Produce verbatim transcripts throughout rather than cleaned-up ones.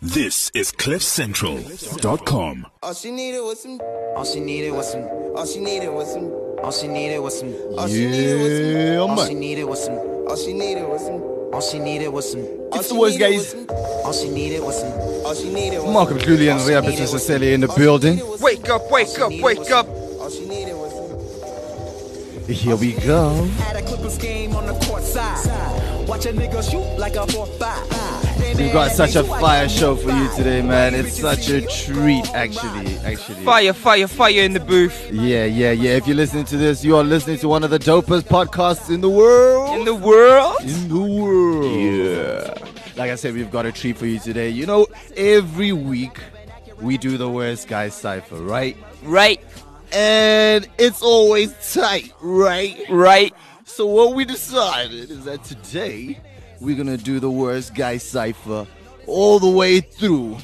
This is cliff central dot com. All she needed was some. All she needed was some. All she needed was some. All she needed was some. All she needed was some. All she needed was some. All she needed was some. All she needed was some. It's the worst, guys. All she needed was some. All she needed was some. Markham Cluley and Ria Bittusaseli in the building. Wake up, wake up, wake up. All she needed was some. Here we go. Had a Clippers game on the court side. Watch a nigga shoot like a four five. We've got such a fire show for you today, man. It's such a treat, actually. Actually. Fire, fire, fire in the booth. Yeah, yeah, yeah. If you're listening to this, you are listening to one of the dopest podcasts in the world. In the world? In the world. Yeah. Like I said, we've got a treat for you today. You know, every week we do the Worst Guys Cypher, right? Right, And it's always tight, right? right. So what we decided is that today we're gonna do the Worst Guy Cypher all the way through.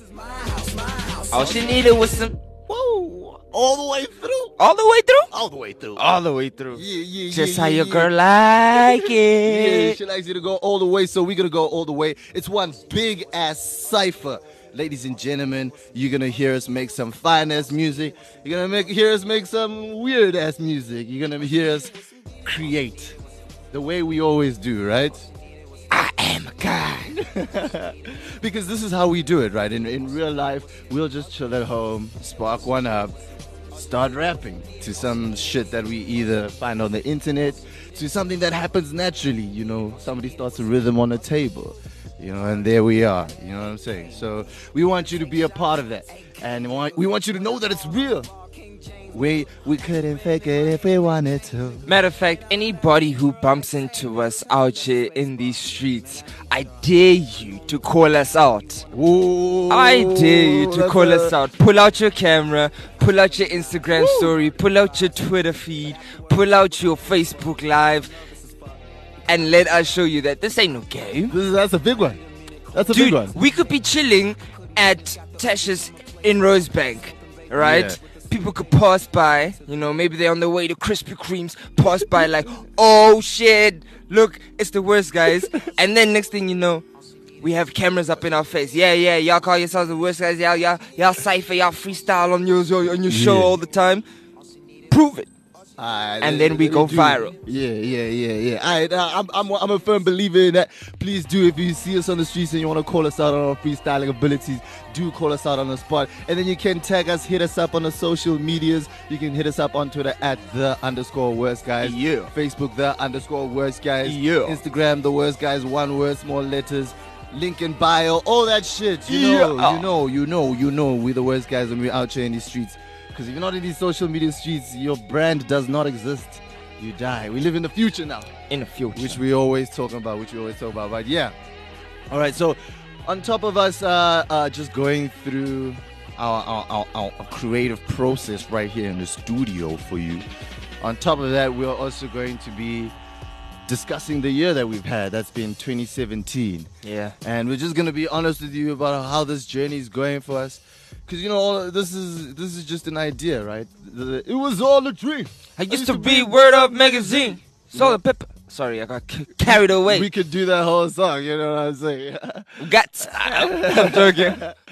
All she needed was some. Whoa! All the way through. All the way through? All the way through. All the way through. Yeah, yeah, Just yeah, how yeah, your yeah. girl like Yeah, it. she likes you to go all the way, so we're gonna go all the way. It's one big ass cipher. Ladies and gentlemen, you're gonna hear us make some fine ass music. You're gonna make hear us make some weird ass music. You're gonna hear us create the way we always do, right? I am a guy. Because this is how we do it, right? In in real life, we'll just chill at home, spark one up, start rapping to some shit that we either find on the internet, to something that happens naturally, you know, somebody starts a rhythm on the table, you know, and there we are, you know what I'm saying? So we want you to be a part of that, and we want, we want you to know that it's real. We we couldn't fake it if we wanted to. Matter of fact, anybody who bumps into us out here in these streets, I dare you to call us out. Ooh, I dare you to that's call a- us out. Pull out your camera, pull out your Instagram story, pull out your Twitter feed, pull out your Facebook Live, and let us show you that this ain't no game. This is, that's a big one. That's a Dude, big one. we could be chilling at Tasha's in Rosebank, right? Yeah. People could pass by, you know, maybe they're on their way to Krispy Kremes, pass by like, oh shit, look, it's the worst, guys. And then next thing you know, we have cameras up in our face. Yeah, yeah, y'all call yourselves the worst guys. Y'all, y'all, y'all cypher, y'all freestyle on your, on your show Yeah. all the time. Prove it. Alright, And then we let go it do. viral. Yeah, yeah, yeah, yeah. Alright, uh, I'm, I'm, I'm a firm believer in that. Please do, if you see us on the streets and you want to call us out on our freestyling abilities, do call us out on the spot. And then you can tag us, hit us up on the social medias. You can hit us up on Twitter at the underscore worst guys. Yeah. Facebook the underscore worst guys. Yeah. Instagram the worst guys, one word, small letters. Link in bio, all that shit. You know, Yeah. you know, you know, you know, we're the worst guys when we're out here in these streets. Because if you're not in these social media streets, your brand does not exist. You die. We live in the future now, In the future. which we always talk about, which we always talk about. But yeah. All right. So on top of us uh, uh, just going through our, our, our, our creative process right here in the studio for you, on top of that, we're also going to be discussing the year that we've had. That's been twenty seventeen. Yeah. And we're just gonna be honest with you about how this journey is going for us, because you know all, this is this is just an idea, right? The- It was all a dream. I used to be Word Up Magazine. Salt and pepper. Sorry, I got c- carried away. We could do that whole song, you know what I'm saying? Got. I'm joking.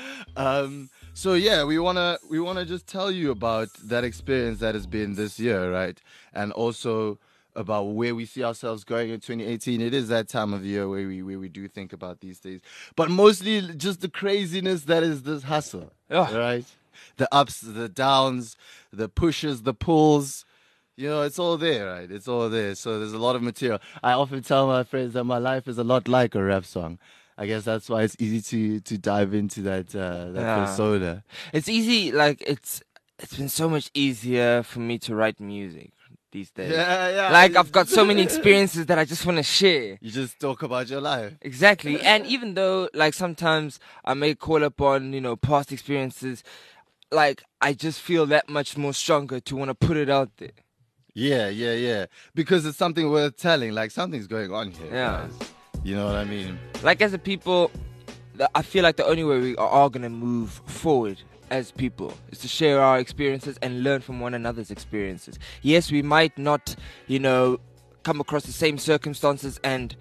um, so yeah, we wanna we wanna just tell you about that experience that has been this year, right? And also about where we see ourselves going in twenty eighteen. It is that time of year where we where we do think about these things, but mostly just the craziness that is this hustle, Yeah. right? The ups, the downs, the pushes, the pulls. You know, it's all there, right? It's all there. So there's a lot of material. I often tell my friends that my life is a lot like a rap song. I guess that's why it's easy to to dive into that uh, that Yeah. persona. It's easy, like it's it's been so much easier for me to write music these days. Yeah, yeah. Like I've got so many experiences that I just want to share. You just talk about your life. Exactly. And even though like sometimes I may call upon, you know, past experiences, like I just feel that much more stronger to want to put it out there. Yeah, yeah, yeah. Because it's something worth telling. Like something's going on here. Yeah. guys. You know what I mean? Like as a people, the- I feel like the only way we are all going to move forward as people is to share our experiences and learn from one another's experiences. Yes, we might not, you know, come across the same circumstances and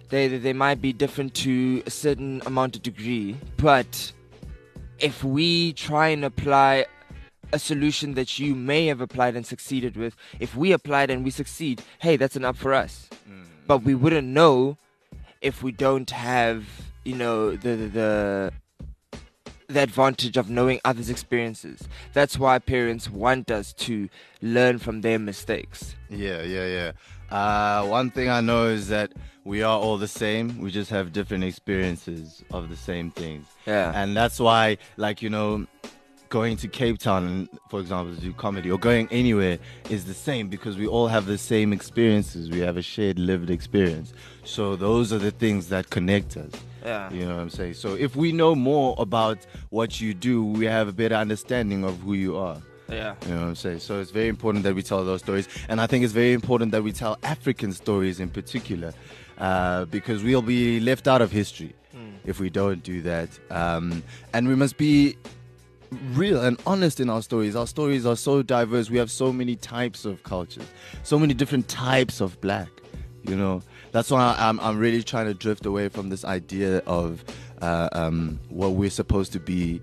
they, they they might be different to a certain amount of degree, but if we try and apply a solution that you may have applied and succeeded with, if we applied and we succeed, hey, that's enough for us. Mm. But we wouldn't know if we don't have, you know, the the, the the advantage of knowing others' experiences. That's why parents want us to learn from their mistakes. Yeah, yeah, yeah. Uh, one thing I know is that we are all the same. We just have different experiences of the same things. Yeah. And that's why, like, you know, going to Cape Town, for example, to do comedy, or going anywhere is the same, because we all have the same experiences. We have a shared lived experience. So those are the things that connect us. Yeah. You know what I'm saying? So if we know more about what you do, we have a better understanding of who you are. Yeah. You know what I'm saying? So it's very important that we tell those stories. And I think it's very important that we tell African stories in particular, uh, because we'll be left out of history mm. if we don't do that. Um, and we must be real and honest in our stories. Our stories are so diverse. We have so many types of cultures, so many different types of black, you know. That's why I'm, I'm really trying to drift away from this idea of uh, um, what we're supposed to be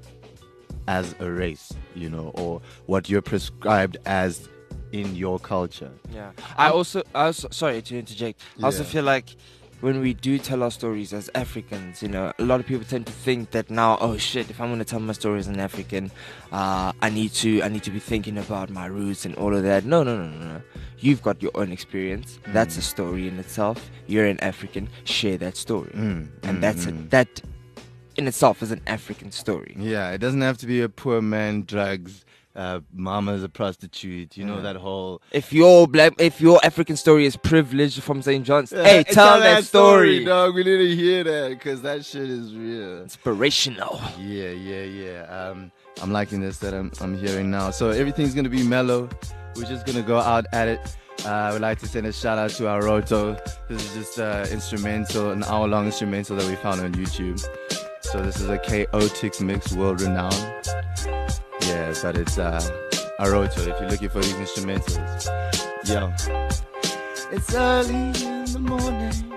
as a race, you know, or what you're prescribed as in your culture. Yeah. I also, I also sorry to interject. I also Yeah. feel like when we do tell our stories as Africans, you know, a lot of people tend to think that now, oh shit, if I'm gonna tell my story as an African, uh, I need to, I need to be thinking about my roots and all of that. No, no, no, no, no. You've got your own experience. Mm. That's a story in itself. You're an African. Share that story, mm. and mm, that's mm. it. That in itself is an African story. Yeah, it doesn't have to be a poor man, drugs. Uh, mama's a prostitute, you know, yeah. that whole... If your black, if your African story is privileged from Saint John's, yeah, hey, tell, tell that, that story. story, dog. We need to hear that, because that shit is real. Inspirational. Yeah, yeah, yeah. Um, I'm liking this that I'm, I'm hearing now. So everything's going to be mellow. We're just going to go out at it. Uh, I would like to send a shout out to our Roto. This is just uh, instrumental, an hour long instrumental that we found on YouTube. So this is a chaotic mix, world renowned. Yeah, but it's uh, Aroto if you're looking for these instrumentals. Yo. It's early in the morning.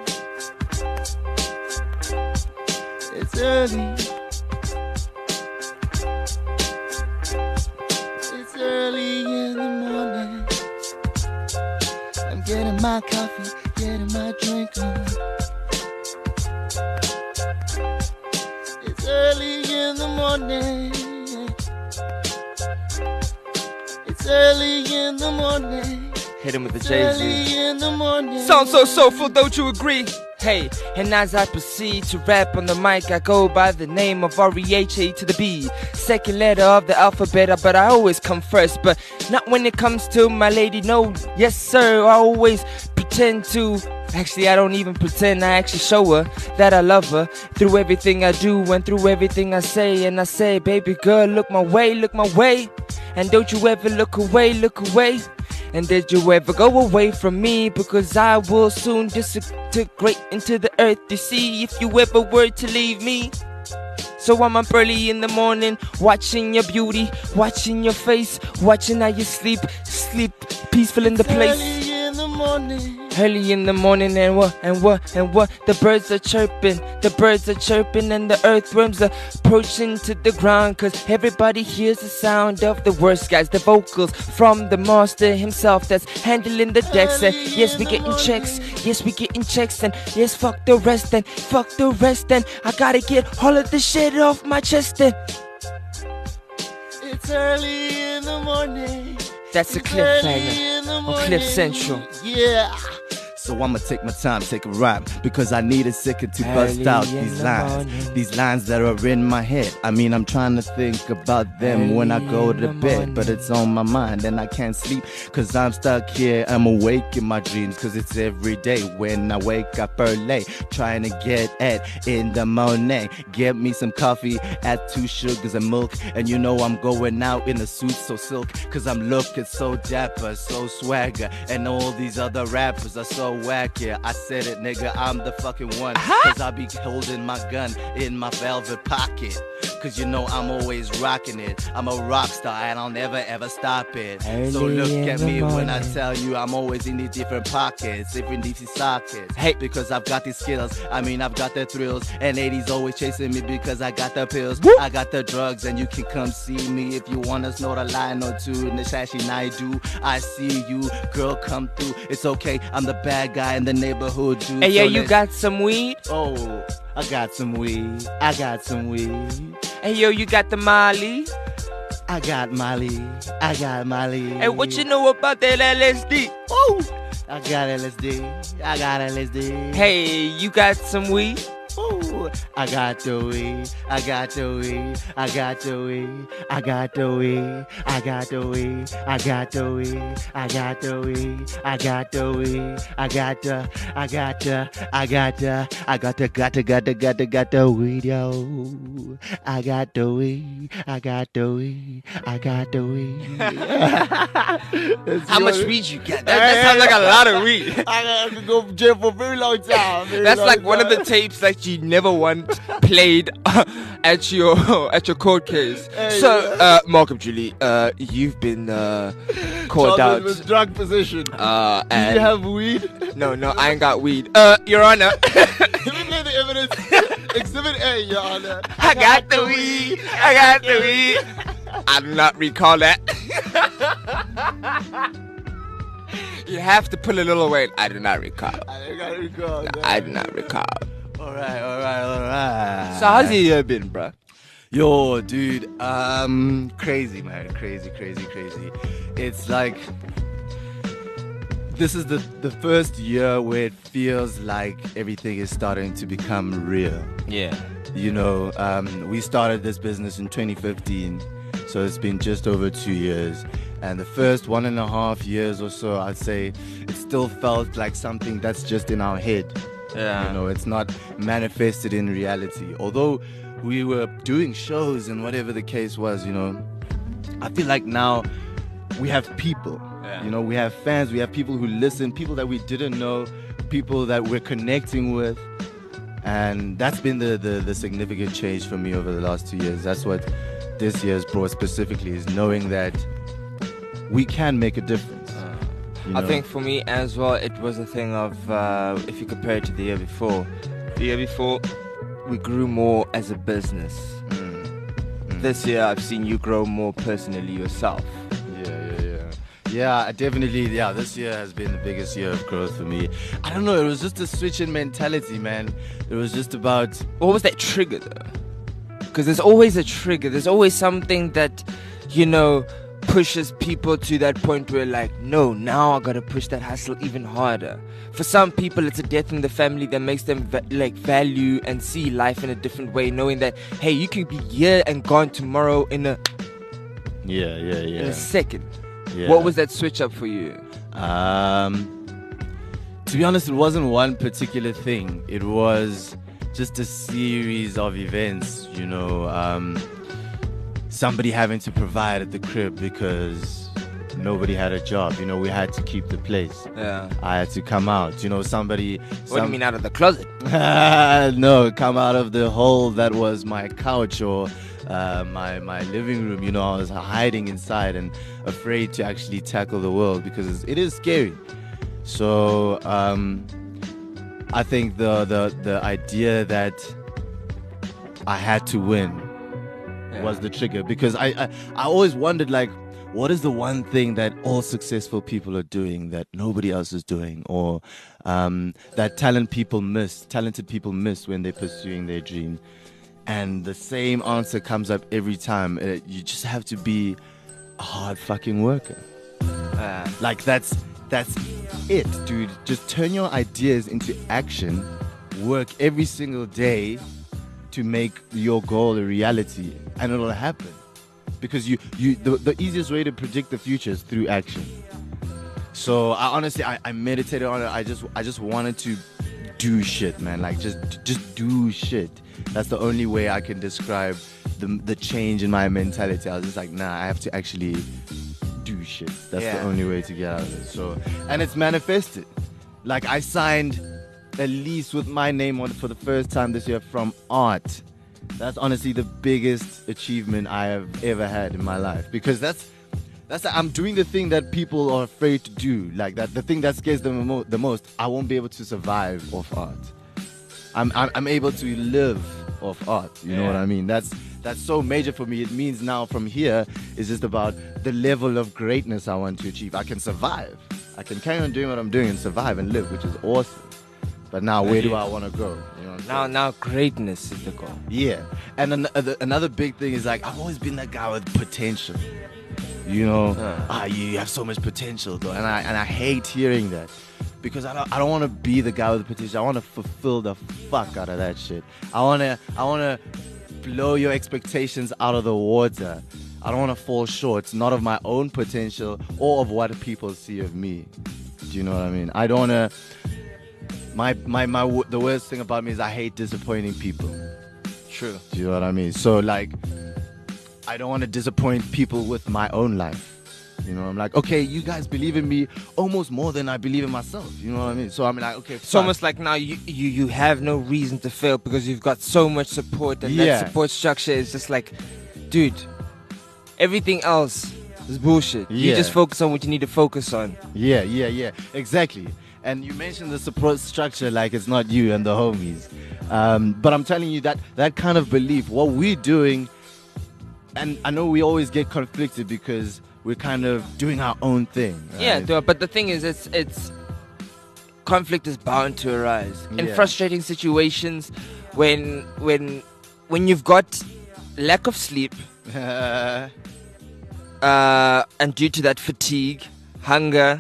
It's early. It's early in the morning. I'm getting my coffee, getting my drink on. It's early in the morning. Early in the morning. Hit him with the Jay-Z. Early in the morning. Sounds so soulful, don't you agree? Hey, and as I proceed to rap on the mic, I go by the name of R E H A to the B. Second letter of the alphabet, but I always come first. But not when it comes to my lady, no. Yes, sir, I always pretend to. Actually, I don't even pretend, I actually show her that I love her through everything I do and through everything I say. And I say, baby girl, look my way, look my way. And don't you ever look away, look away. And did you ever go away from me? Because I will soon disintegrate into the earth, you see, if you ever were to leave me. So I'm up early in the morning, watching your beauty, watching your face, watching how you sleep, sleep peaceful in the place. Early in the morning. Early in the morning, and what, and what, and what? The birds are chirping, the birds are chirping, and the earthworms are approaching to the ground. Cause everybody hears the sound of the worst guys, the vocals from the master himself that's handling the decks. And yes, we getting checks, yes, we getting checks, and yes, fuck the rest, and fuck the rest, and I gotta get all of the shit off my chest. And it's early in the morning. That's a cliffhanger on Cliff Central. Yeah. So I'ma take my time, take a rhyme, because I need a second to bust Early out in these the lines. morning. These lines that are in my head. I mean, I'm trying to think about them Early when I go in to the bed, but morning. it's on my mind and I can't sleep, cause I'm stuck here. I'm awake in my dreams, cause it's every day when I wake up early, trying to get it in the morning. Get me some coffee, add two sugars and milk, and you know I'm going out in a suit so silk, cause I'm looking so dapper, so swagger, and all these other rappers are so whack. Yeah, I said it, nigga, I'm the fucking one, cause I be holding my gun in my velvet pocket. cause you know I'm always rocking it. I'm a rock star and I'll never ever stop it. Early So look in at the me when I morning. tell you I'm always in these different pockets, different D C sockets. Hey. Because I've got these skills, I mean I've got the thrills. And ladies always chasing me because I got the pills. I got the drugs and you can come see me if you wanna snort a line or two. Nishashi Naidu, I see you, girl come through. It's okay, I'm the bad guy in the neighborhood, dude. Hey, yeah, So you let's- got some weed? Oh, I got some weed. I got some weed. Hey, yo, you got the Molly? I got Molly. I got Molly. Hey, what you know about that L S D? Ooh, I got L S D. I got L S D. Hey, you got some weed? Ooh, I got the weed. I got the weed. I got the weed. I got the weed. I got the weed. I got the weed. I got the weed. I got the weed. I got the. I got the. I got the. I got the. Got the. Got the. Got the. Got the weed, yo. I got the weed. I got the weed. I got the weed. How much weed you got? That, that sounds like a lot of weed. I got to go to jail for a very long time. very That's long like one of the time. tapes that you never want played at your at your court case. Hey, So, uh, Malcolm Julie, uh, you've been uh, called Charged out. with drug possession. Uh, Do and you have weed? no, no, I ain't got weed. Uh, Your Honor, Let me play the evidence. Exhibit A, Your Honor. I got the weed. I got the weed. I do not recall that. You have to pull a little weight. I do not recall. I gotta recall. No, I do not recall. Alright, alright, alright. So how's your year been, bro? Yo, dude, um, crazy, man, crazy, crazy, crazy. It's like this is the the first year where it feels like everything is starting to become real. Yeah. You know, um, we started this business in twenty fifteen, so it's been just over two years. And the first one and a half years or so, I'd say, it still felt like something that's just in our head. Yeah. You know, it's not manifested in reality. Although we were doing shows and whatever the case was, you know, I feel like now we have people. Yeah. You know, we have fans, we have people who listen, people that we didn't know, people that we're connecting with. And that's been the, the, the significant change for me over the last two years. That's what this year's brought specifically, is knowing that we can make a difference. you I know? think for me as well, it was a thing of, uh, if you compare it to the year before, the year before, we grew more as a business. Mm. This year, I've seen you grow more personally yourself. Yeah, yeah, yeah. Yeah, I definitely, yeah, this year has been the biggest year of growth for me. I don't know, it was just a switch in mentality, man. It was just about, What was that trigger, though? Because there's always a trigger. There's always something that, you know, pushes people to that point where, like, no, now I gotta push that hustle even harder. For some people, it's a death in the family that makes them va- like value and see life in a different way, knowing that, hey, you can be here and gone tomorrow in a yeah, yeah, in yeah. a second. yeah. What was that switch up for you? Um, to be honest, it wasn't one particular thing. It was just a series of events, you know. Um, somebody having to provide at the crib because nobody had a job. You know, we had to keep the place. Yeah. I had to come out. You know, somebody. What do you some- mean out of the closet? No, come out of the hole that was my couch or uh, my my living room. You know, I was hiding inside and afraid to actually tackle the world because it is scary. So um, I think the, the the idea that I had to win was the trigger, because I, I I always wondered, like, what is the one thing that all successful people are doing that nobody else is doing, or um, that talent people miss, talented people miss when they're pursuing their dream? And the same answer comes up every time. Uh, you just have to be a hard fucking worker. Uh, Like that's that's it, dude. Just turn your ideas into action. Work every single day to make your goal a reality, and it'll happen. Because you, you, the, the easiest way to predict the future is through action. So I honestly, I, I meditated on it. I just, I just wanted to do shit, man. Like just, just do shit. That's the only way I can describe the the change in my mentality. I was just like, nah, I have to actually do shit. That's Yeah. the only way to get out of it. So, and it's manifested. Like I signed a lease with my name on it for the first time this year from Art. That's honestly the biggest achievement I have ever had in my life, because that's that's I'm doing the thing that people are afraid to do, like that the thing that scares them the, mo- the most. I won't be able to survive off art. I'm I'm, I'm able to live off art. You Yeah. know what I mean? That's that's so major for me. It means now from here is just about the level of greatness I want to achieve. I can survive. I can carry on doing what I'm doing and survive and live, which is awesome. But now, where do I want to go? You know what I'm Now, saying? now, greatness is the goal. Yeah. And an- other- another big thing is like, I've always been that guy with potential. You know, Uh. ah, you have so much potential, though. And I and I hate hearing that, because I don't I don't want to be the guy with the potential. I want to fulfill the fuck out of that shit. I want to I want to blow your expectations out of the water. I don't want to fall short, not of my own potential or of what people see of me. Do you know what I mean? I don't want to. My my my w- the worst thing about me is I hate disappointing people. True. Do you know what I mean? So like, I don't want to disappoint people with my own life. You know, I'm like, okay, you guys believe in me almost more than I believe in myself. You know what I mean? So I'm like, okay, It's fuck. almost like now you, you, you have no reason to fail because you've got so much support, and Yeah. that support structure is just like, dude, everything else is bullshit. You Yeah. just focus on what you need to focus on. Yeah, yeah, yeah, exactly. And you mentioned the support structure like it's not you and the homies. Um, but I'm telling you that that kind of belief, what we're doing, and I know we always get conflicted because we're kind of doing our own thing. Yeah, right? dude, but the thing is, it's it's conflict is bound to arise in Yeah. frustrating situations when when when you've got lack of sleep, uh, and due to that fatigue, hunger,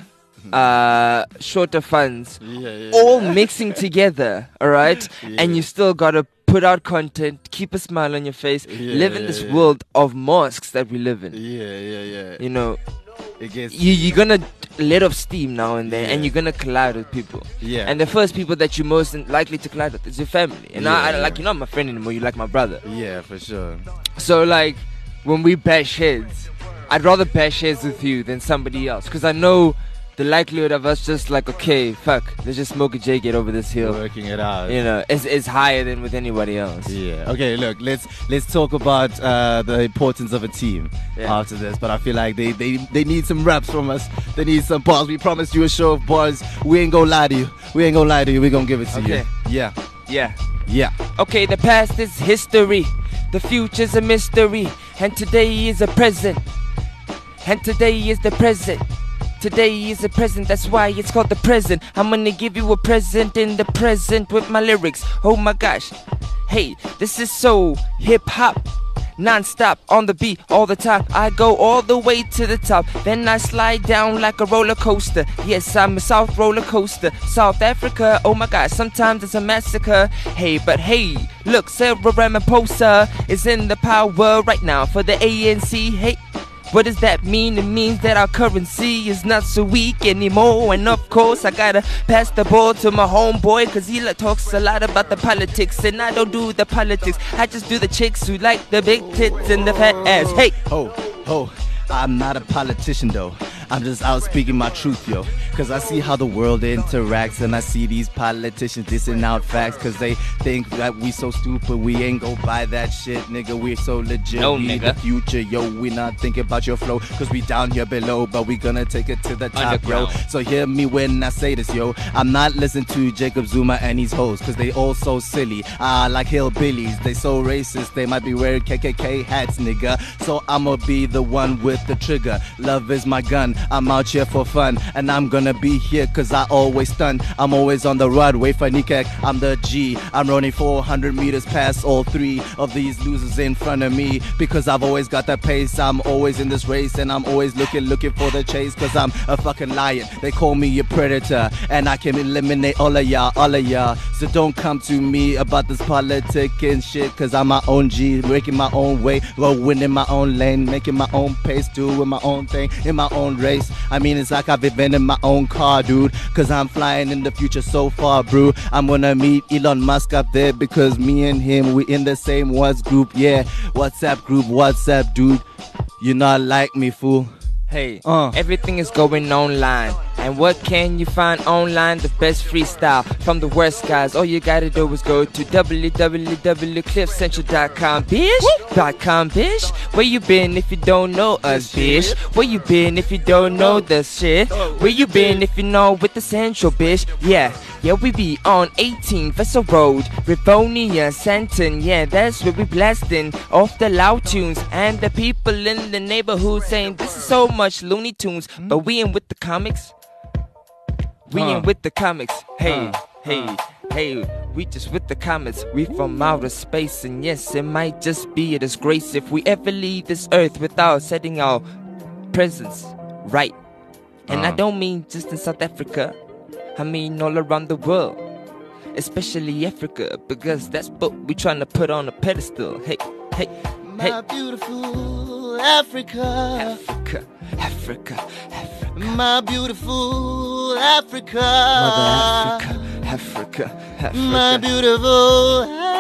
uh, shorter funds, yeah, yeah, all mixing together, all right? Yeah. And you still gotta put out content, keep a smile on your face, Yeah, live in yeah, this yeah. world of masks that we live in. yeah, yeah, yeah. You know, It gets you, you're gonna let off steam now and then, Yeah. and you're gonna collide with people. yeah, And the first people that you're most likely to collide with is your family. And I, I, Yeah, like, yeah. you're not my friend anymore, you're like my brother. yeah, for sure. So, like, when we bash heads, I'd rather bash heads with you than somebody else. Because I know the likelihood of us just like, okay, fuck, let's just smoke a J, get over this hill. Working it out. You know, is is higher than with anybody else. Yeah. Okay. Look, let's let's talk about uh, the importance of a team Yeah. after this. But I feel like they, they they need some raps from us. They need some bars. We promised you a show of bars. We ain't gonna lie to you. We ain't gonna lie to you. We gonna give it to Okay. you. Yeah. Yeah. Yeah. Okay, the past is history, the future's a mystery, and today is a present. And today is the present. Today is the present, that's why it's called the present. I'm gonna give you a present in the present with my lyrics. Oh my gosh. Hey, this is so hip hop. Non-stop on the beat all the time. I go all the way to the top, then I slide down like a roller coaster. Yes, I'm a South roller coaster. South Africa, oh my gosh, sometimes it's a massacre. Hey, but hey, look, Sarah Ramaphosa is in the power right now for the A N C. Hey, what does that mean? It means that our currency is not so weak anymore. And of course, I gotta pass the ball to my homeboy, cause he like, talks a lot about the politics. And I don't do the politics, I just do the chicks who like the big tits and the fat ass. Hey! Oh, oh, I'm not a politician though. I'm just out speaking my truth, yo. Cause I see how the world interacts, and I see these politicians dissing out facts. Cause they think that we so stupid, we ain't go buy that shit, nigga. We're so legit, No, we nigga. the future, yo. We not thinking about your flow, cause we down here below, but we gonna take it to the top, yo. Underground. So hear me when I say this, yo. I'm not listening to Jacob Zuma and his hoes, cause they all so silly. Ah, like hillbillies, they so racist, they might be wearing K K K hats, nigga. So I'ma be the one with the trigger. Love is my gun, I'm out here for fun, and I'm gonna be here cause I always stun. I'm always on the run, wait for Nikek, I'm the G. I'm running four hundred meters past all three of these losers in front of me, because I've always got the pace. I'm always in this race, and I'm always looking, looking for the chase, cause I'm a fucking lion. They call me a predator, and I can eliminate all of y'all, all of y'all. So don't come to me about this politic and shit, cause I'm my own G, making my own way, going in my own lane, making my own pace, doing my own thing in my own race. I mean, it's like I've invented my own car, dude, cause I'm flying in the future so far, bro. I'm gonna meet Elon Musk up there, because me and him, we in the same What's group, yeah. WhatsApp group, WhatsApp, dude. You're not like me, fool. Hey, Uh. everything is going online, And what can you find online? The best freestyle from the worst guys. All you gotta do is go to w w w dot cliff central dot com, bitch. Dot com, bitch. Where you been if you don't know us, bitch? Where you been if you don't know the shit? Where you been if you know with the central, bitch? Yeah, yeah, we be on eighteen Vessel Road, Rivonia, Santon. Yeah, that's where we blasting off the loud tunes. And the people in the neighborhood saying this is so much Looney Tunes. But we in with the comics. We Huh. in with the comics. Hey, Huh. hey, hey, we just with the comics. We from outer space. And yes, it might just be a disgrace if we ever leave this earth without setting our presence right. And I Uh. don't mean just in South Africa. I mean all around the world. Especially Africa, because that's what we trying to put on a pedestal. Hey, hey, hey. My beautiful Africa, Africa, Africa, Africa. my beautiful Africa, Mother Africa, Africa, Africa. my beautiful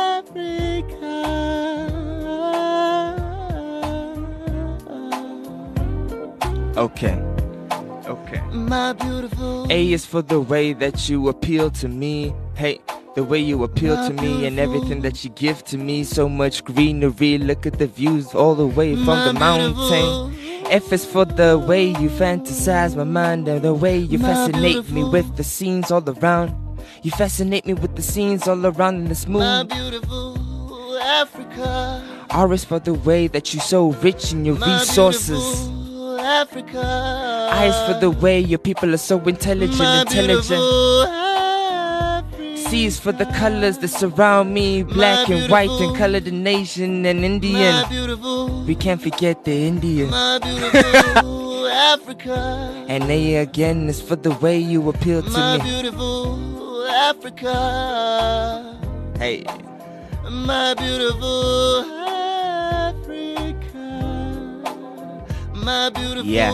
Africa. Okay, okay. My beautiful A is for the way that you appeal to me. Hey, the way you appeal to me and everything that you give to me. So much greenery, look at the views all the way from My the mountain. F is for the way you fantasize my mind and the way you My fascinate me beautiful. with the scenes all around. You fascinate me with the scenes all around in this my mood. beautiful Africa. R is for the way that you're so rich in your My resources. beautiful Africa. I is for the way your people are so intelligent, my intelligent. beautiful Africa. C is for the colors that surround me, black and white and colored and Asian and My Indian. beautiful, We can't forget the Indian. my beautiful Africa. And A again is for the way you appeal to My me. beautiful Africa. Hey, My beautiful Africa. My beautiful. Yeah.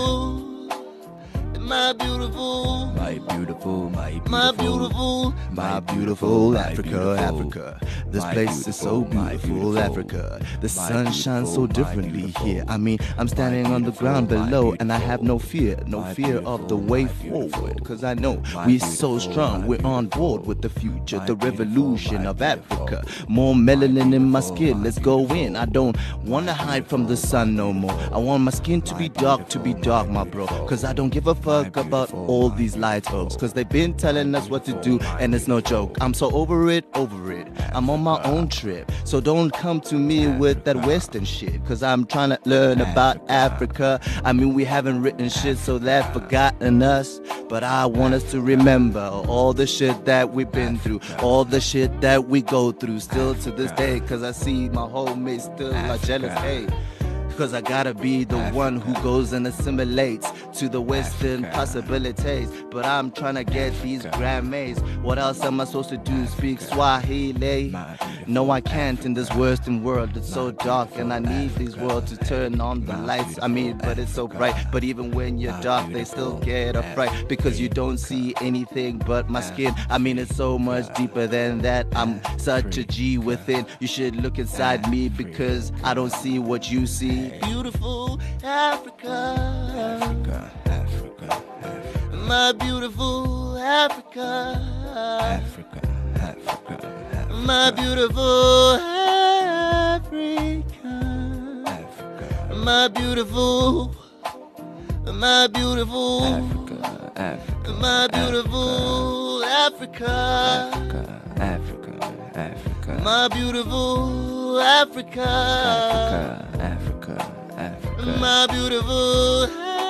My beautiful. My beautiful, my beautiful, My beautiful. my beautiful Africa, Africa. This my place is so beautiful, my beautiful, beautiful, Africa. The my sun shines so beautiful, my differently beautiful, here. I mean, I'm standing my on the ground beautiful, my below, and I have no beautiful, fear, no my fear of the beautiful, way my beautiful, forward. Cause I know my we're so beautiful, strong, my we're on beautiful, board with the future, my the beautiful, revolution my of beautiful, Africa. More melanin in my beautiful, skin, my let's go beautiful, in. I don't wanna hide from the sun no more. I want my skin to be dark, to be dark, my bro. Cause I don't give a fuck about all these lights, folks. Cause they've been telling us what to do, and it's no joke. I'm so over it, over it. I'm on my own trip. So don't come to me with that Western shit. Cause I'm trying to learn about Africa. I mean, we haven't written shit, so they've forgotten us. But I want us to remember all the shit that we've been through, all the shit that we go through still to this day. Cause I see my homies still are jealous. Hey. Cause I gotta be the one who goes and assimilates to the Western possibilities. But I'm trying to get these Grammys. What else am I supposed to do? Speak Swahili? No, I can't in this Western world. It's so dark, and I need these worlds to turn on the lights. I mean, but it's so bright. But even when you're dark, they still get a fright because you don't see anything but my skin. I mean, it's so much deeper than that. I'm such a G within. You should look inside me because I don't see what you see. Beautiful Africa, Africa, Africa, Africa, my beautiful Africa, Africa, Africa, my beautiful Africa, Africa, my beautiful, my beautiful, Africa, Africa, my beautiful Africa, Africa, Africa, Africa, my beautiful Africa, Africa, Africa, Africa, my beautiful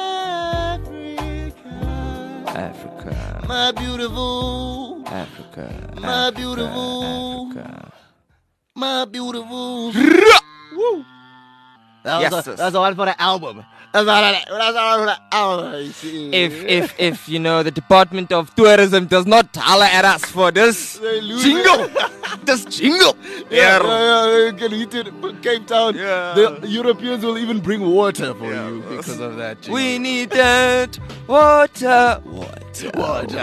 Africa, Africa, my beautiful, Africa, my beautiful, Africa. my beautiful. Woo. That was, Yes, a, sis. that's the one for the album. That's all. That's all for the album. You see. if if if you know the Department of Tourism does not holler at us for this They lose jingle, it. this jingle, Yeah, yeah, yeah, yeah, you can eat it in Cape Town. Yeah. The Europeans will even bring water for you because of that. jingle. we need that water, What? water.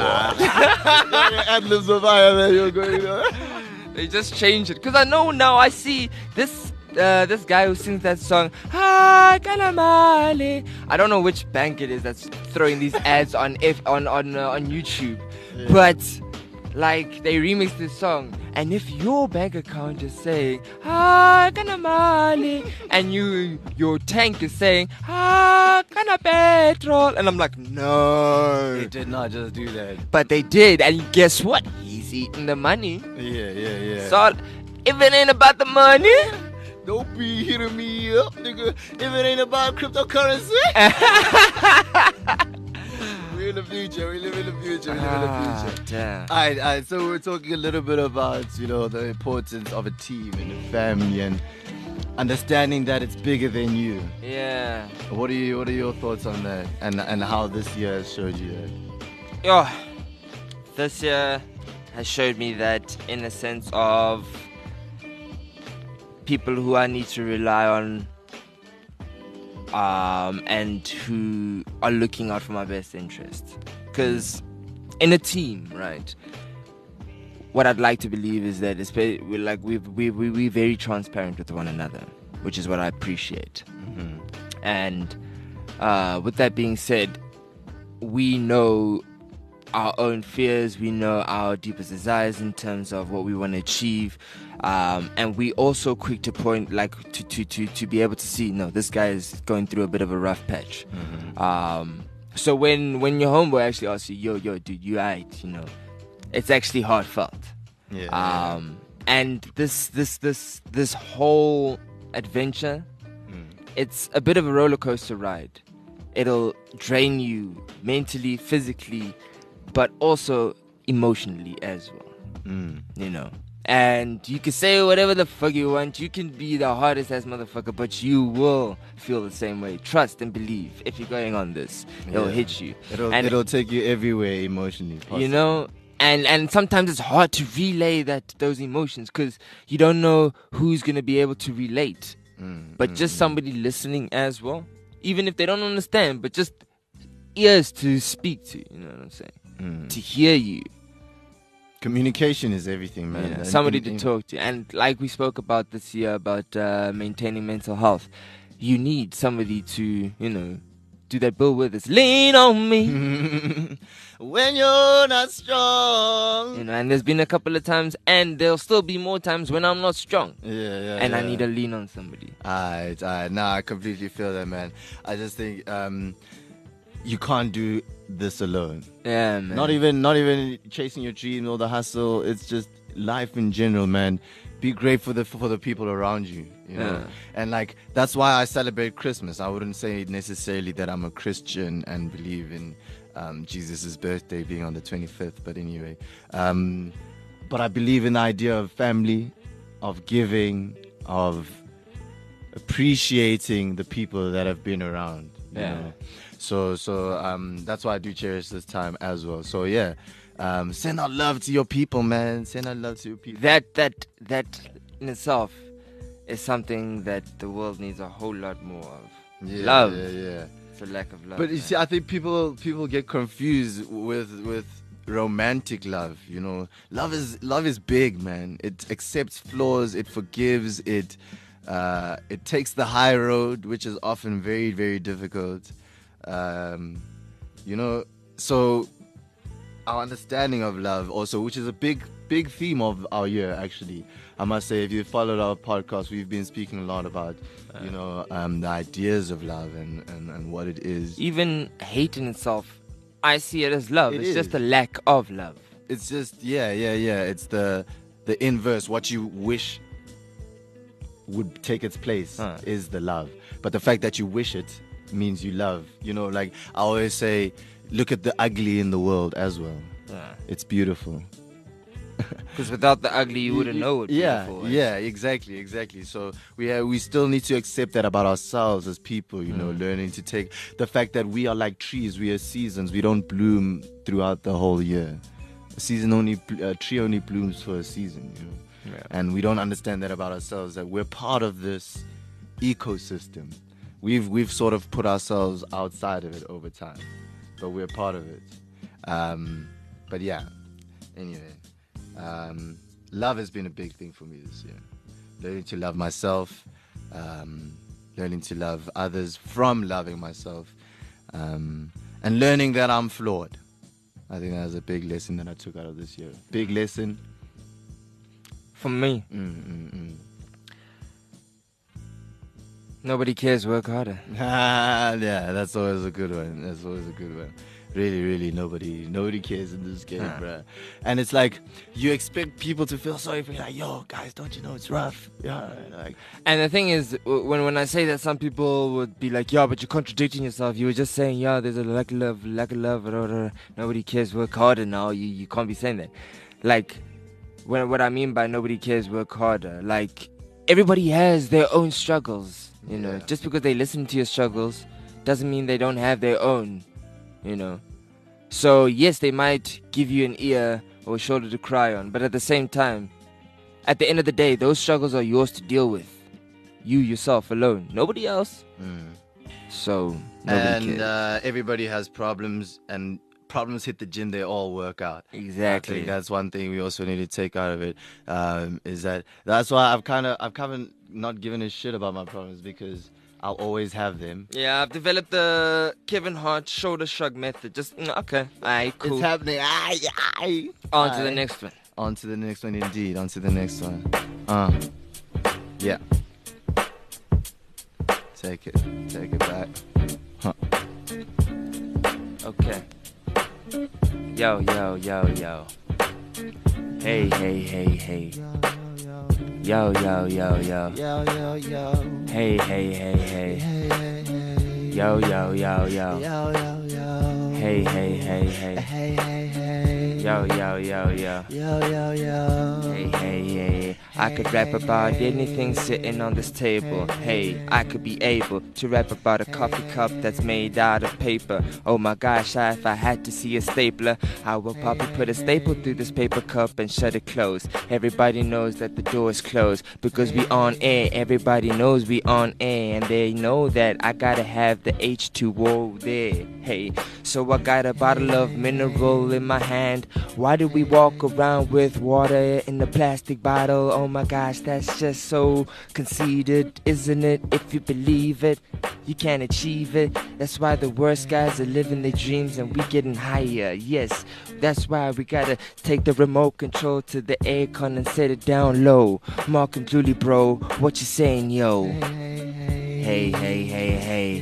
Ad libs of fire, man. You're going. They just change it because I know now. I see this uh, this guy who sings that song, "Ah, Kanamale." I don't know which bank it is that's throwing these ads on if on on uh, on YouTube, Yeah. but like they remixed this song, and if your bank account is saying "Ah, Kanamale," and you your tank is saying "Ah, Kana petrol," and I'm like, no, They did not just do that. but they did, and guess what? He's eating the money. Yeah, yeah, yeah. So if it ain't about the money. Don't be hitting me up, nigga. If it ain't about cryptocurrency. We're in the future. We live in the future. We live in the Ah, future. damn. All right, all right. So we're talking a little bit about, you know, the importance of a team and a family and understanding that it's bigger than you. Yeah. What are you? What are your thoughts on that? And and how this year has showed you that? Yo, this year has showed me that in the sense of people who I need to rely on, um, and who are looking out for my best interest. Because in a team, right, what I'd like to believe is that it's very, we're like we we we we're very transparent with one another, which is what I appreciate. Mm-hmm. And uh, with that being said, we know our own fears, we know our deepest desires in terms of what we want to achieve, um, and we also quick to point, like to, to to to be able to see, no, this guy is going through a bit of a rough patch. Mm-hmm. Um, so when when your homeboy actually asks you, yo yo dude, you alright, you know, it's actually heartfelt. Yeah. Um, and this this this this whole adventure, Mm. it's a bit of a roller coaster ride. It'll drain you mentally, physically, but also emotionally as well. Mm. You know. And you can say whatever the fuck you want. You can be the hardest ass motherfucker, but you will feel the same way. Trust and believe. If you're going on this, it'll Yeah. hit you. It'll And- it'll take you everywhere emotionally. You possibly. know. And and sometimes it's hard to relay that those emotions because you don't know who's gonna be able to relate. Mm, But mm, just mm. somebody listening as well, even if they don't understand, but just ears to speak to. You know what I'm saying? Mm. To hear you. Communication is everything, man. Yeah, And- somebody and- to and- talk to. And like we spoke about this year about uh, maintaining mental health, you need somebody to, you know, do that bill with us. Lean on me. When you're not strong. You know, and there's been a couple of times, and there'll still be more times when I'm not strong. Yeah, yeah. And I yeah. need to lean on somebody. Alright, alright. Nah, I completely feel that, man. I just think um, you can't do this alone. Yeah, man. Not even, not even chasing your dream or the hustle. It's just life in general, man. Be grateful for the for the people around you, you know. Yeah. And like that's why I celebrate Christmas. I wouldn't say necessarily that I'm a Christian and believe in um, Jesus' birthday being on the twenty-fifth. But anyway, um, but I believe in the idea of family, of giving, of appreciating the people that have been around. You Yeah. know? So so um, that's why I do cherish this time as well. So yeah. Um, send out love to your people, man. Send out love to your people. that that that in itself is something that the world needs a whole lot more of. Yeah, love. Yeah, yeah. It's a lack of love. But you man. see, I think people people get confused with with romantic love. You know, love is love is big, man. It accepts flaws. It forgives. It uh, it takes the high road, which is often very very difficult. Um, you know, so. Our understanding of love also, which is a big big theme of our year, actually. I must say, if you followed our podcast, we've been speaking a lot about you know um, the ideas of love and, and, and what it is. even hate in itself, I see it as love. It it's just is. a lack of love. It's just yeah yeah yeah it's the the inverse. What you wish would take its place Huh. is the love, but the fact that you wish it means you love. You know, like I always say, look at the ugly in the world as well. Yeah. It's beautiful. Because without the ugly, you wouldn't know what yeah beautiful is. yeah exactly exactly so we have, we still need to accept that about ourselves as people, you know, learning to take the fact that we are like trees. We are seasons. We don't bloom throughout the whole year. A season only bl- a tree only blooms for a season, you know. Yeah. And we don't understand that about ourselves, that we're part of this ecosystem. We've we've sort of put ourselves outside of it over time, but we're part of it. Um, but yeah, anyway, um, love has been a big thing for me this year. Learning to love myself, um, learning to love others from loving myself, um, and learning that I'm flawed. I think that was a big lesson that I took out of this year. Big lesson. For me, Mm, mm, mm. nobody cares, work harder. Ah, yeah, that's always a good one. That's always a good one. Really, really, nobody, nobody cares in this game, Nah. bruh. And it's like you expect people to feel sorry for you, like, yo, guys, don't you know it's rough? Yeah, like, And the thing is, w- when when I say that, some people would be like, "Yeah, but you're contradicting yourself. You were just saying, yeah, there's a lack of love, lack of love. Blah, blah, blah. Nobody cares. Work harder now. You you can't be saying that." Like, when what I mean by nobody cares, work harder. Like, everybody has their own struggles. You know, Yeah. just because they listen to your struggles doesn't mean they don't have their own. You know, so yes, they might give you an ear or a shoulder to cry on, but at the same time, at the end of the day, those struggles are yours to deal with. You yourself alone, nobody else. mm. So nobody and cares. uh, everybody has problems, and problems hit the gym, they all work out. I Exactly. think that's one thing we also need to take out of it. Um, is that that's why I've kind of I've kind of not given a shit about my problems, because I'll always have them. Yeah, I've developed the Kevin Hart shoulder shrug method. Just mm, okay, alright, cool. It's happening. Aye, aye. On to the Aye. next one. On to the next one, indeed. On to the next one. Uh, yeah. Take it. Take it back. Huh. Okay. Yo, yo, yo, yo. Hey, hey, hey, hey. Yo, yo, yo, yo. Yo, yo, yo. Hey, hey, hey, hey. Hey, hey, hey. Yo, yo, yo, yo. Yo, yo, yo. Hey, hey, hey, hey. Hey, hey, hey. Yo, yo, yo, yo. Yo, yo, yo. Hey, hey, hey. I could rap about anything sitting on this table. Hey, I could be able to rap about a coffee cup that's made out of paper. Oh my gosh, if I had to see a stapler, I would probably put a staple through this paper cup and shut it closed. Everybody knows that the door is closed because we on air. Everybody knows we on air, and they know that I gotta have the H two O there. Hey, so I got a bottle of mineral in my hand. Why do we walk around with water in a plastic bottle? Oh my gosh, that's just so conceited, isn't it? If you believe it, you can't achieve it. That's why the worst guys are living their dreams and we getting higher. Yes, that's why we gotta take the remote control to the aircon and set it down low. Mark and Julie, bro, what you saying, yo? Hey, hey, hey,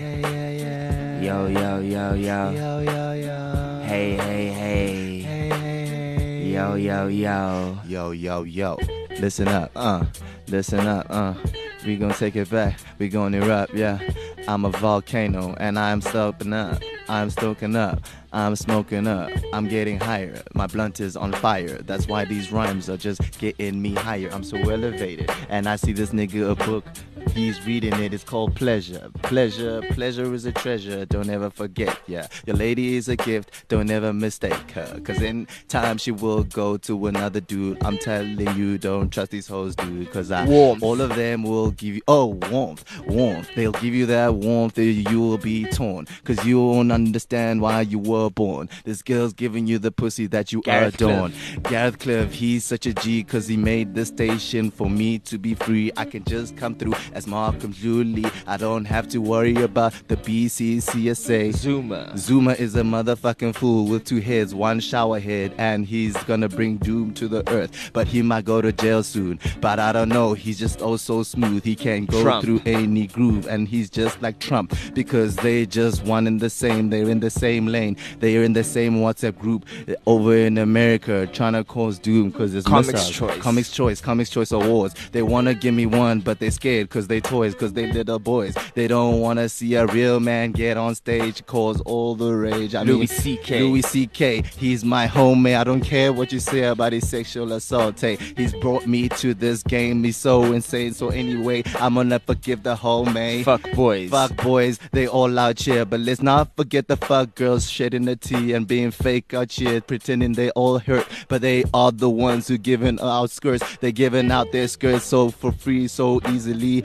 hey. Yo, yo, yo, yo. Yo, yo, yo. Hey, hey, hey. Hey, hey, hey. Yo, yo, yo. Yo, yo, yo. Listen up, uh. Listen up, uh. We gon' take it back. We gon' erupt, yeah. I'm a volcano and I'm stoking up. I'm stoking up. I'm smoking up. I'm getting higher. My blunt is on fire. That's why these rhymes are just getting me higher. I'm so elevated. And I see this nigga a book. He's reading it. It's called Pleasure. Pleasure. Pleasure is a treasure. Don't ever forget. Yeah. Your lady is a gift. Don't ever mistake her. Cause in time she will go to another dude. I'm telling you, don't trust these hoes, dude. Cause I Warmth. all of them will give you oh warmth. Warmth. They'll give you that warmth. You will be torn. Cause you won't understand why you were born. This girl's giving you the pussy that you Gareth adorn. Gareth Cliff, he's such a G cause he made this station for me to be free. I can just come through as Malcolm Julie. I don't have to worry about the B C C S A. Zuma. Zuma is a motherfucking fool with two heads, one shower head, and he's gonna bring doom to the earth. But he might go to jail soon. But I don't know, he's just oh so smooth. He can't go Trump. through any groove, and he's just like Trump because they just one in the same. They're in the same lane. They're in the same WhatsApp group over in America, trying to cause doom because it's Comics missiles. Choice. Comics Choice, Comics Choice Awards. They wanna give me one, but they're scared because they toys, because they little boys. They don't wanna see a real man get on stage, cause all the rage. I Louis mean, C K. Louis C K. He's my homie. I don't care what you say about his sexual assault. Hey, he's brought me to this game. He's so insane. So anyway, I'm gonna forgive the homie. Fuck boys. Fuck boys, they all out here. But let's not forget the fuck girls shedding the tea and being fake out here, pretending they all hurt. But they are the ones who giving out skirts. They're giving out their skirts so for free, so easily.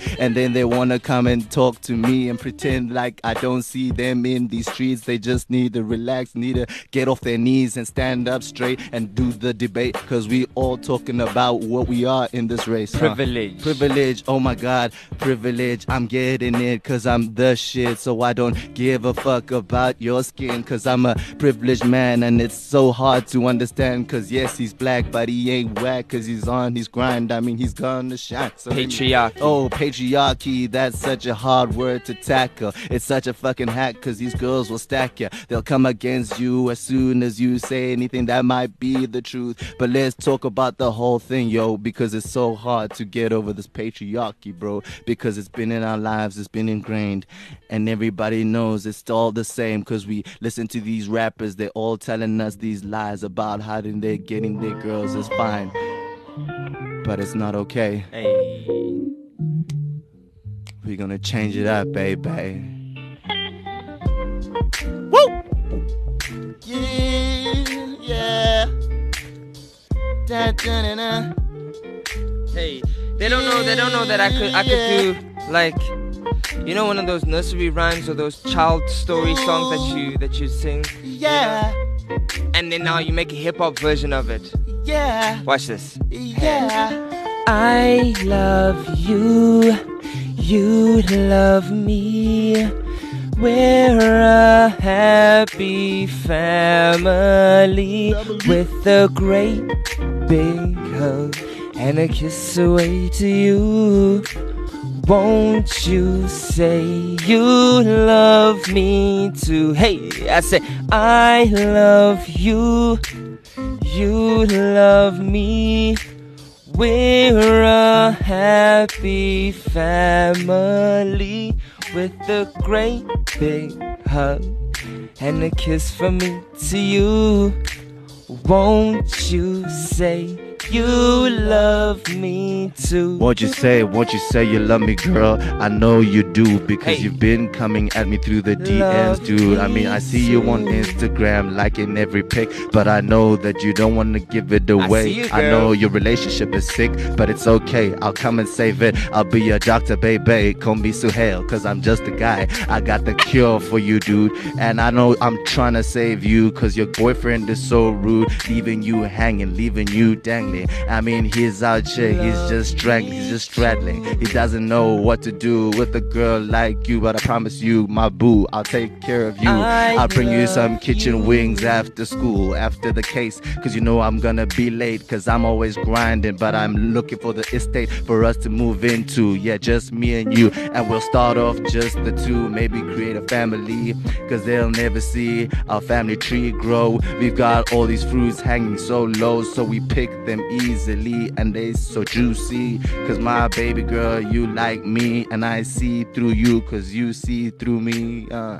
and then they wanna come and talk to me and pretend like I don't see them in these streets. They just need to relax, need to get off their knees and stand up straight and do the debate, cause we all talking about what we are in this race. huh? Privilege. Privilege, oh my god, privilege. I'm getting it cause I'm the shit, so I don't give a fuck about your skin, cause I'm a privileged man. And it's so hard to understand, cause yes, he's black, but he ain't whack, cause he's on his grind. I mean, he's gonna shine. So Patriarchy. Oh, patriarchy, that's such a hard word to tackle. It's such a fucking hack, cause these girls will stack ya. They'll come against you as soon as you say anything that might be the truth. But let's talk about the whole thing, yo, because it's so hard to get over this patriarchy, bro, because it's been in our lives, it's been ingrained, and everybody knows it's all the same, because we listen to these rappers, they're all telling us these lies about how they're getting their girls is fine, but it's not okay. Hey. We're gonna change it up, baby. Woo! Yeah, yeah. Da, da, da, da. Hey, they don't know. They don't know that I could. I could do like, you know, one of those nursery rhymes or those child story songs that you that you sing. Yeah, And then now you make a hip hop version of it. yeah, Watch this. yeah. I love you. You love me. We're a happy family with a great big hug and a kiss away to you. Won't you say you love me too? Hey, I say I love you. You love me. We're a happy family with a great big hug and a kiss from me to you. Won't you say you love me too? Won't you say, won't you say you love me, girl? I know you do, because Hey. you've been coming at me through the D Ms, Love dude. I mean, I see you on me too. Instagram liking every pic, but I know that you don't want to give it away. see you, I girl. know your relationship is sick, but it's okay. I'll come and save it. I'll be your doctor, baby. Call me Suhail, cause I'm just a guy. I got the cure for you, dude. And I know I'm trying to save you, cause your boyfriend is so rude, leaving you hanging, leaving you dangling. I mean, he's out here, he's just strangling, he's just straddling. He doesn't know what to do with a girl like you, but I promise you, my boo, I'll take care of you. I I'll bring you some love kitchen you. wings after school, after the case, cause you know I'm gonna be late, cause I'm always grinding, but I'm looking for the estate for us to move into. Yeah, just me and you, and we'll start off just the two, maybe create a family, cause they'll never see our family tree grow. We've got all these fruits hanging so low, so we pick them easily, and they so juicy, cause my baby girl, you like me, and I see through you, cause you see through me. uh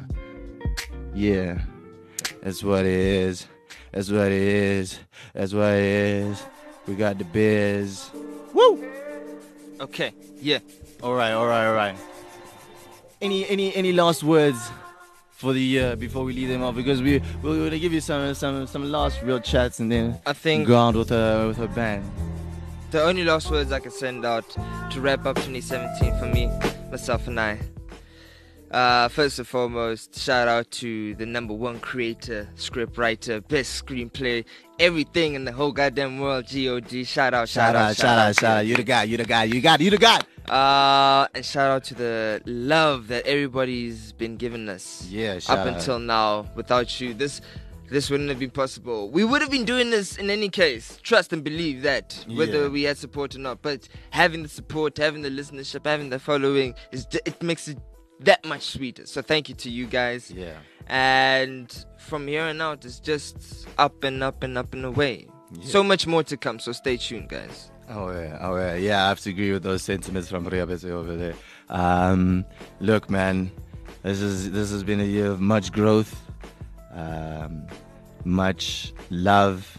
yeah, that's what it is, that's what it is, that's what it is. We got the biz. Woo! Okay, yeah. All right, all right, all right. Any any any last words for the year before we leave them off? Because we we're gonna give you some some some last real chats, and then I think go out with her with her band. the only last words I can send out to wrap up twenty seventeen for me, myself and I. Uh, first and foremost, shout out to the number one creator, script writer, best screenplay, everything in the whole goddamn world, G O D. Shout out, shout, Shout out, shout out, shout out. You the guy, you the guy, you got it, you the guy. Uh, and shout out to the love that everybody's been giving us Yeah, shout up out. until now. Without you, this this wouldn't have been possible. We would have been doing this in any case. Trust and believe that, whether Yeah. we had support or not. But having the support, having the listenership, having the following, is d- it makes it that much sweeter. So thank you to you guys. Yeah. And from here on out, it's just up and up and up and away. Yeah. So much more to come. So stay tuned, guys. Oh yeah, oh yeah, yeah. I have to agree with those sentiments from Riabese over there. Um, look, man, this is this has been a year of much growth, um, much love,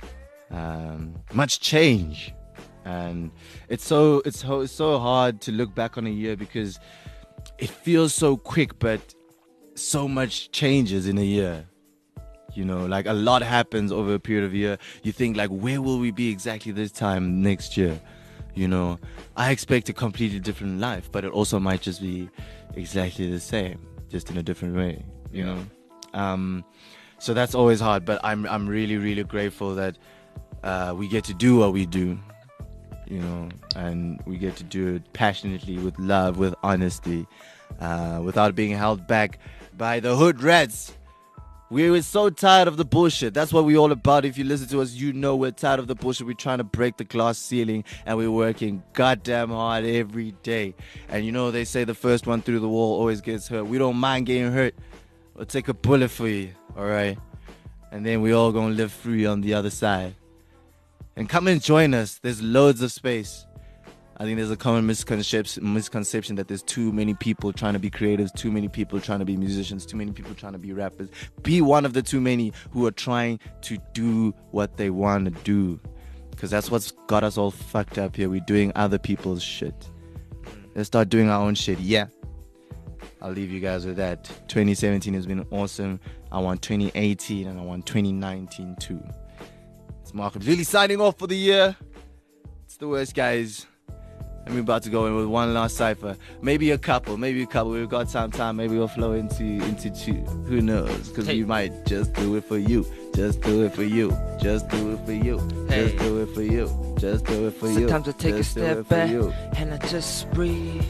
um, much change, and it's so it's so it's so hard to look back on a year because it feels so quick, but so much changes in a year. You know, like a lot happens over a period of a year. You think like, where will we be exactly this time next year? You know, I expect a completely different life, but it also might just be exactly the same, just in a different way. You know, um, so that's always hard. But I'm I'm really really grateful that uh, we get to do what we do. You know, and we get to do it passionately, with love, with honesty, uh, without being held back by the hood rats. We were so tired of the bullshit. That's what we're all about. If you listen to us, you know we're tired of the bullshit. We're trying to break the glass ceiling, and we're working goddamn hard every day. And you know, they say the first one through the wall always gets hurt. We don't mind getting hurt. We'll take a bullet for you, all right? And then we all gonna live free on the other side. And come and join us. There's loads of space. I think there's a common misconception, misconception that there's too many people trying to be creatives, too many people trying to be musicians, too many people trying to be rappers. Be one of the too many who are trying to do what they want to do. Because that's what's got us all fucked up here. We're doing other people's shit. Let's start doing our own shit. Yeah. I'll leave you guys with that. twenty seventeen has been awesome. I want twenty eighteen and I want twenty nineteen too. It's Marco Lily signing off for the year. It's the worst, guys. And we're about to go in with one last cipher. Maybe a couple, maybe a couple. We've got some time. Maybe we'll flow into into two. Who knows? Because Hey. we might just do it for you. Just do it for you. Just do it for you. Hey. Just do it for you. Just do it for you. Sometimes I take Just a do it step for back you. and I just breathe.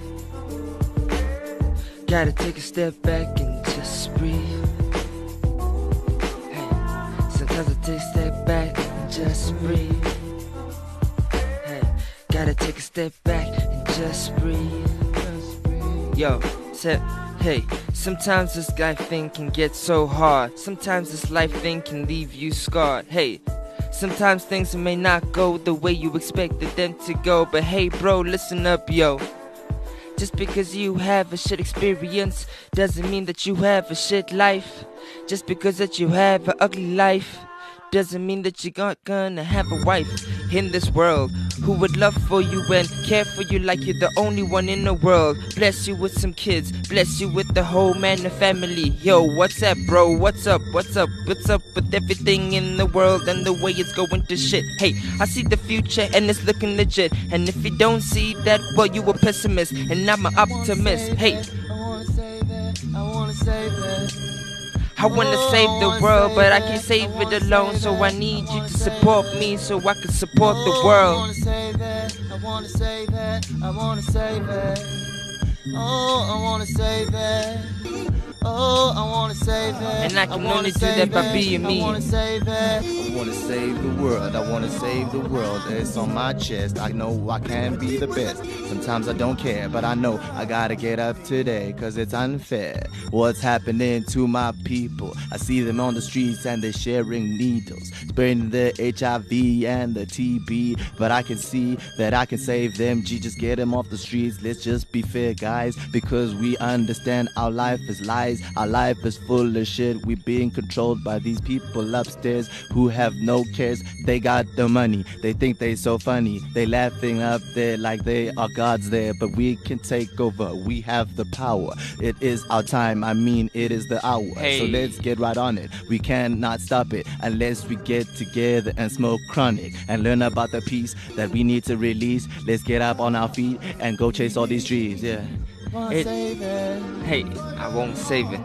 Gotta take a step back and just breathe. Hey, sometimes I take a step back and just breathe. Hey, gotta take a step back and just breathe. Yo, said, hey, sometimes this life thing can get so hard. Sometimes this life thing can leave you scarred. Hey, sometimes things may not go the way you expected them to go. But hey, bro, listen up, yo. Just because you have a shit experience doesn't mean that you have a shit life. Just because that you have an ugly life doesn't mean that you're not gonna have a wife in this world who would love for you and care for you like you're the only one in the world. Bless you with some kids, bless you with the whole man and family. Yo, what's up, bro? What's up? What's up? What's up with everything in the world and the way it's going to shit? Hey, I see the future and it's looking legit. And if you don't see that, well, you a pessimist and I'm an optimist. Hey, I wanna save it, I wanna save it. I wanna save the world, but I can't save it alone. So I need you to support me so I can support the I world. wanna save it, I wanna save it, I wanna save it. Oh, I wanna save it. Oh, I wanna save it. And I can wanna only do save that by it. being me. I wanna save it. I wanna save the world, I wanna save the world. It's on my chest, I know I can be the best. Sometimes I don't care, but I know I gotta get up today. Cause it's unfair what's happening to my people. I see them on the streets and they're sharing needles, spreading the H I V and the T B. But I can see that I can save them. G, just get them off the streets. Let's just be fair, guys, because we understand our life is lies. Our life is full of shit. We being controlled by these people upstairs who have no cares. They got the money. They think they so funny. They laughing up there like they are gods there. But we can take over. We have the power. It is our time. I mean, it is the hour. Hey. So let's get right on it. We cannot stop it unless we get together and smoke chronic and learn about the peace that we need to release. Let's get up on our feet and go chase all these trees. Yeah. Wanna It- save it. Hey, I won't save it.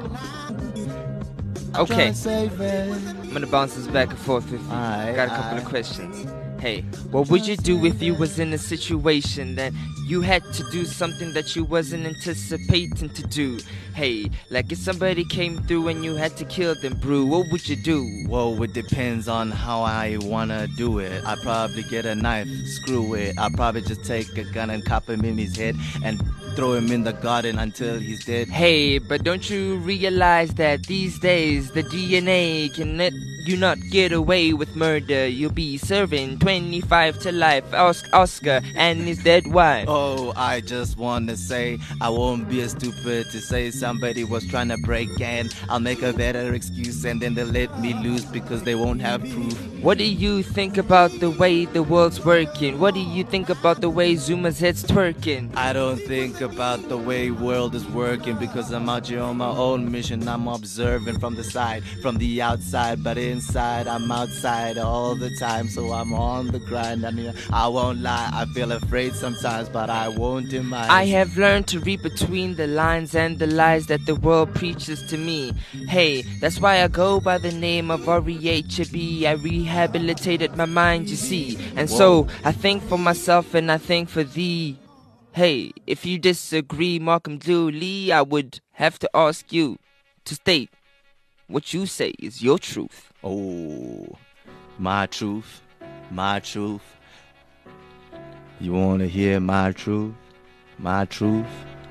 I'm Okay, trying to save it. I'm gonna bounce this back and forth with you. Aye, Got a couple aye. of questions. Hey, what would you do if you was in a situation that you had to do something that you wasn't anticipating to do? Hey, like if somebody came through and you had to kill them, brew, what would you do? Whoa, it depends on how I wanna do it. I probably get a knife, screw it. I probably just take a gun and cop him in his head and throw him in the garden until he's dead. Hey, but don't you realize that these days the D N A can let you not get away with murder? You'll be serving twenty-five to life. Os- Oscar and his dead wife. Oh, I just wanna say I won't be as stupid to say somebody was trying to break in. I'll make a better excuse and then they'll let me loose because they won't have proof. What do you think about the way the world's working? What do you think about the way Zuma's head's twerking? I don't think about the way world is working because I'm out here on my own mission. I'm observing from the side, from the outside, but inside I'm outside all the time. So I'm on the grind. I mean, I won't lie, I feel afraid sometimes, but I won't deny. I have learned to read between the lines and the lies that the world preaches to me. Hey, that's why I go by the name of R E H B. I rehabilitated my mind, you see. And Whoa. so I think for myself and I think for thee. Hey, if you disagree, Malcolm Dooley, I would have to ask you to state what you say is your truth. Oh, my truth, my truth. You want to hear my truth, my truth?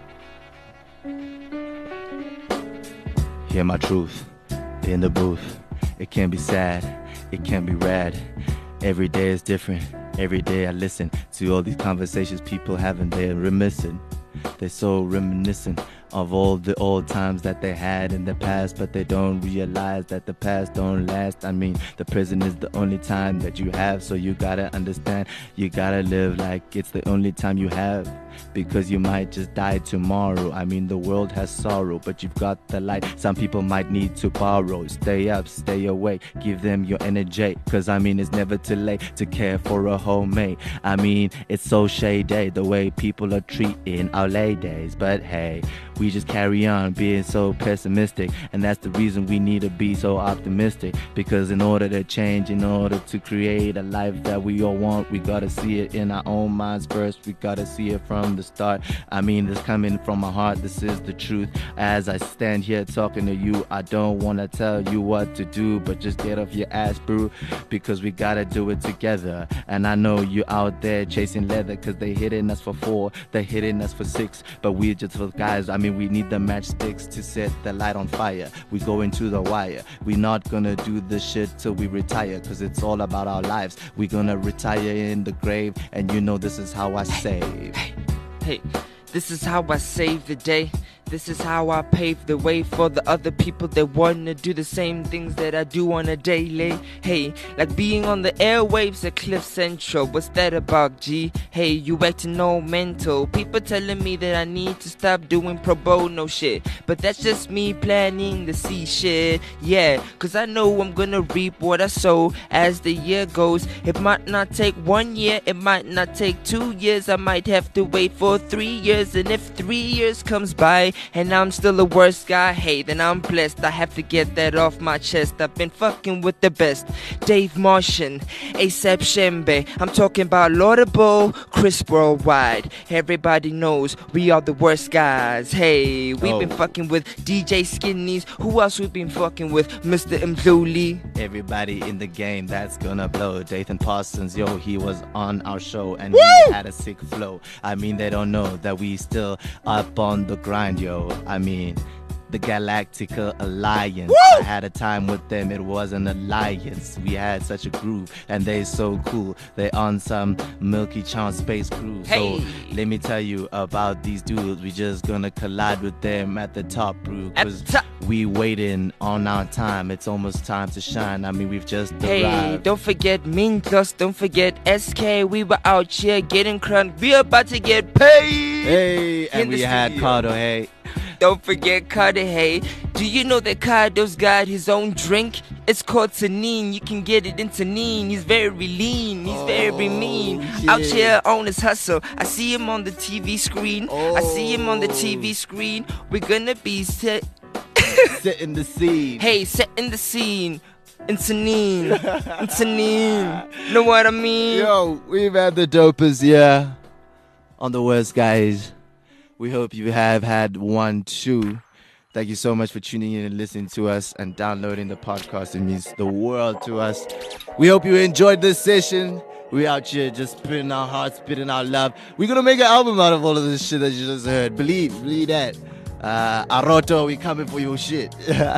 Hear my truth in the booth. It can be sad, it can be rad. Every day is different. Every day I listen to all these conversations people having. They're reminiscent. They're so reminiscent of all the old times that they had in the past, but they don't realize that the past don't last. I mean, the present is the only time that you have, so you gotta understand, you gotta live like it's the only time you have, because you might just die tomorrow. I mean, the world has sorrow, but you've got the light. Some people might need to borrow. Stay up, stay awake, give them your energy, cause I mean, it's never too late to care for a homemate. I mean, it's so shady the way people are treating our ladies, but hey, we just carry on being so pessimistic, and that's the reason we need to be so optimistic, because in order to change, in order to create a life that we all want, we gotta see it in our own minds first. We gotta see it from the start. I mean, this coming from my heart, this is the truth. As I stand here talking to you, I don't wanna tell you what to do, but just get off your ass, bro, because we gotta do it together. And I know you out there chasing leather, cause they hitting us for four, they hitting us for six, but we just for guys. I mean, we need the matchsticks to set the light on fire. We go into the wire. We're not gonna do this shit till we retire, cause it's all about our lives. We're gonna retire in the grave, and you know this is how I save. Hey, hey, this is how I save the day. This is how I pave the way for the other people that wanna do the same things that I do on a daily. Hey, like being on the airwaves at Cliff Central. What's that about, G? Hey, you acting all mental. People telling me that I need to stop doing pro bono shit, but that's just me planning to see shit. Yeah, cause I know I'm gonna reap what I sow as the year goes. It might not take one year, it might not take two years. I might have to wait for three years, and if three years comes by and I'm still the worst guy, hey, then I'm blessed. I have to get that off my chest. I've been fucking with the best. Dave Martian, ASAP Shembe. I'm talking about Laudable, Chris Worldwide. Everybody knows we are the worst guys. Hey, we've Oh. been fucking with D J Skinnies. Who else we been fucking with? Mister Mzuli. Everybody in the game that's gonna blow. Dathan Parsons, yo, he was on our show and Woo! he had a sick flow. I mean, they don't know that we still up on the grind, yo. I mean, the Galactica Alliance. Woo! I had a time with them, it was an alliance. We had such a groove, and they so cool. They on some Milky Chance space cruise. Hey. So let me tell you about these dudes. We just gonna collide with them at the top, bro. At Cause the top. we waiting on our time. It's almost time to shine. I mean, we've just Hey, arrived. don't forget Mingus, don't forget S K. We were out here getting crunk. We about to get paid. Hey, In and the we had studio. Cardo, hey. Don't forget Carter, hey. Do you know that Cardo's got his own drink? It's called Tanine. You can get it in Tanine. He's very lean. He's very mean. Out yeah. here on his hustle. I see him on the T V screen. I see him on the T V screen. We're gonna be set. Setting the scene. Hey, setting the scene. In Tanine. In Tanine. Know what I mean? Yo, we've had the dopest year on the worst, guys. We hope you have had one too. Thank you so much for tuning in and listening to us and downloading the podcast. It means the world to us. We hope you enjoyed this session. We out here just spitting our hearts, spitting our love. We're gonna make an album out of all of this shit that you just heard. Believe, believe that. Uh, Aroto, we coming for your shit.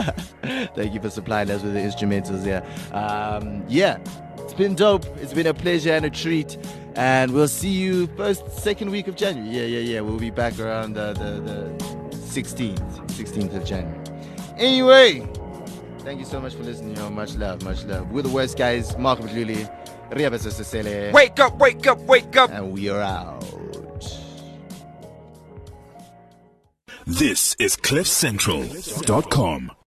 Thank you for supplying us with the instrumentals here. Um, yeah, it's been dope. It's been a pleasure and a treat. And we'll see you first, second week of January. Yeah, yeah, yeah. We'll be back around the, the, the sixteenth, sixteenth of January. Anyway, Thank you so much for listening, yo. Much love, much love. We're the worst guys. Mark Mdluli, Riaba Sesele, Wake up, wake up, wake up. and we are out. This is cliff central dot com.